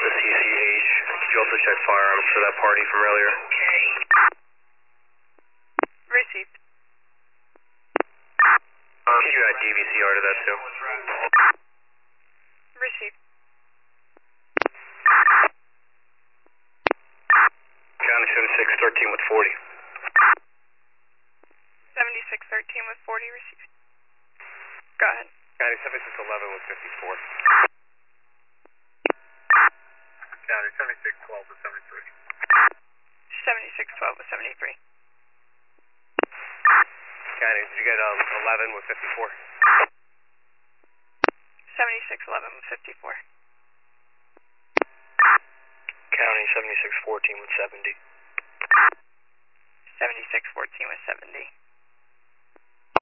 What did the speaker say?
Delta CCH. Could you also check firearms for that party from earlier? Received. Can you add DVCR to that too? Received. County 7613 with 40. 7613 with 40 received. Go ahead. County 7611 with 54. County 7612 with 73. 7612 with 73. County, did you get 11 with 54? 7611 with 54. County 7614 with 70. 7614 with 70.